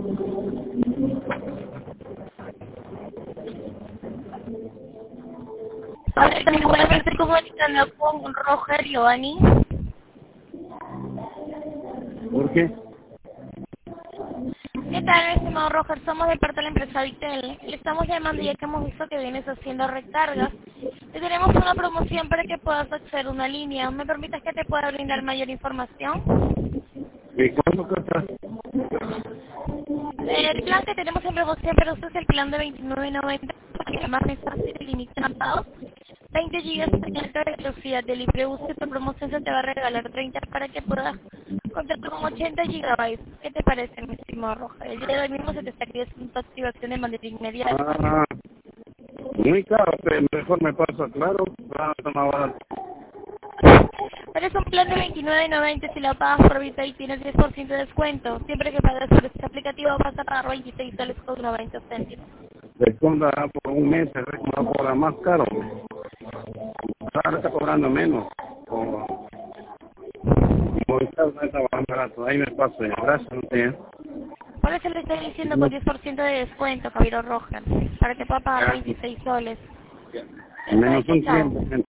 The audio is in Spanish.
Ahora también voy a verse comunicando con Roger Giovanni. ¿Por qué? ¿Qué tal, estimado Roger? Somos de parte de la empresa Vitel. Le estamos llamando ya que hemos visto que vienes haciendo recargas. Y tenemos una promoción para que puedas acceder a una línea. ¿Me permites que te pueda brindar mayor información? ¿Y cuánto cuesta? El plan que tenemos en promoción para usted es el plan de 29.90, que además mensajes ilimitados, 20 GB de alta velocidad de libre uso. Esta promoción se te va a regalar 30 para que puedas contar con 80 GB. ¿Qué te parece, mi estimado Roger? El día de hoy mismo se te estaría haciendo tu activación de manera inmediata. Ah, muy caro, pero mejor me pasa, claro. Ah, está más barato. Pero es un plan de 29.90, si lo pagas por Visa y tienes 10% de descuento. Siempre que pagas por este aplicativo vas a pagar 26 soles con 90 céntimos. Desconta por un mes, el resto me va a cobrar más caro. Ahora está cobrando menos. Movistar no está más barato, ahí me paso ya. Gracias, no sé. Por eso le estoy diciendo con 10% de descuento, Caballero Roger, para que pueda pagar Gracias. 26 soles. Menos un Chao. cliente.